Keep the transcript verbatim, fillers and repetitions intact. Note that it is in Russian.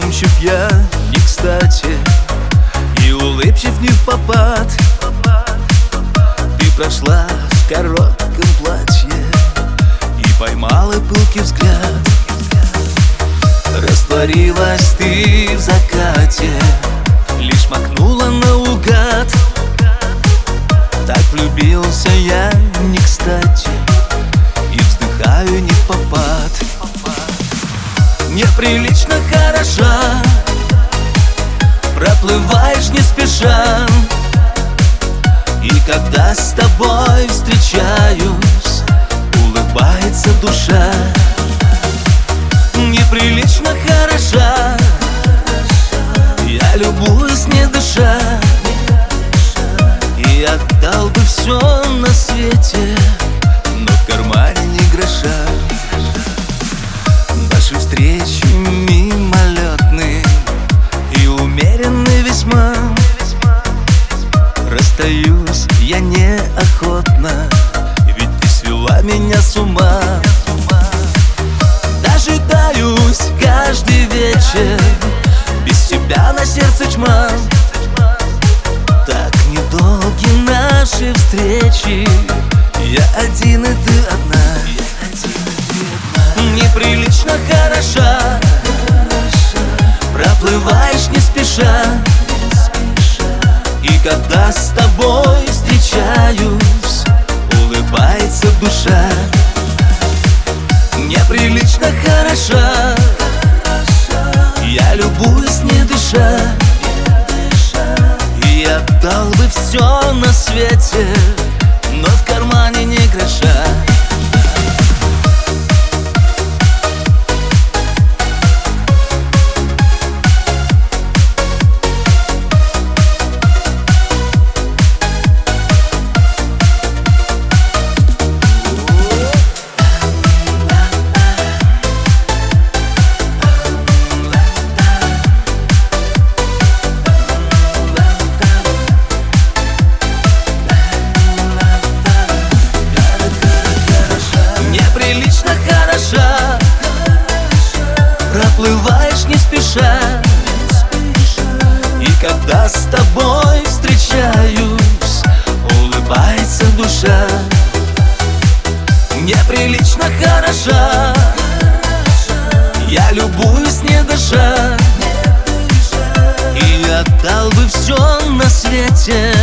Задумчив я не кстати и улыбчив не впопад. Ты прошла в коротком платье и поймала пылкий взгляд. Растворилась ты в закате, лишь макнула наугад. Так влюбился я не кстати и вздыхаю не впопад. Неприлично хороша, проплываешь не спеша, и когда с тобой встречаюсь, улыбается душа. Неприлично хороша, я любуюсь не дыша, и отдал бы все на свете, но в кармане ни гроша. Наши встречи мимолетны и умеренны весьма. Расстаюсь я неохотно, ведь ты свела меня с ума. Дожидаюсь каждый вечер, без тебя на сердце тьма. Так недолги наши встречи, я один и ты одна. Неприлично хороша, проплываешь не спеша, и когда с тобой встречаюсь, улыбается душа. Неприлично хороша, я любуюсь не дыша, и отдал бы все на свете, но в кармане ни гроша. Проплываешь не спеша, и когда с тобой встречаюсь, улыбается душа. Неприлично хороша, я любуюсь не дыша, и отдал бы все на свете,